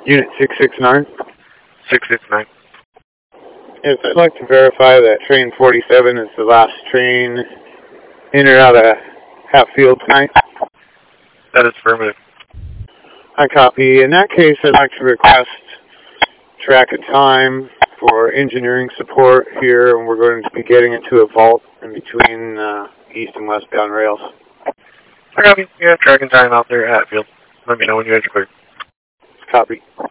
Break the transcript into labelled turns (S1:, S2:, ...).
S1: Unit 669.
S2: 669.
S1: Yes, I'd like to verify that train 47 is the last train in or out of Hatfield tonight.
S2: That is affirmative.
S1: I copy. In that case, I'd like to request track and time for engineering support here, and we're going to be getting into a vault in between east and westbound rails.
S2: I copy. Yeah, track and time out there at Hatfield. Let me know when you guys are clear.
S1: Copy.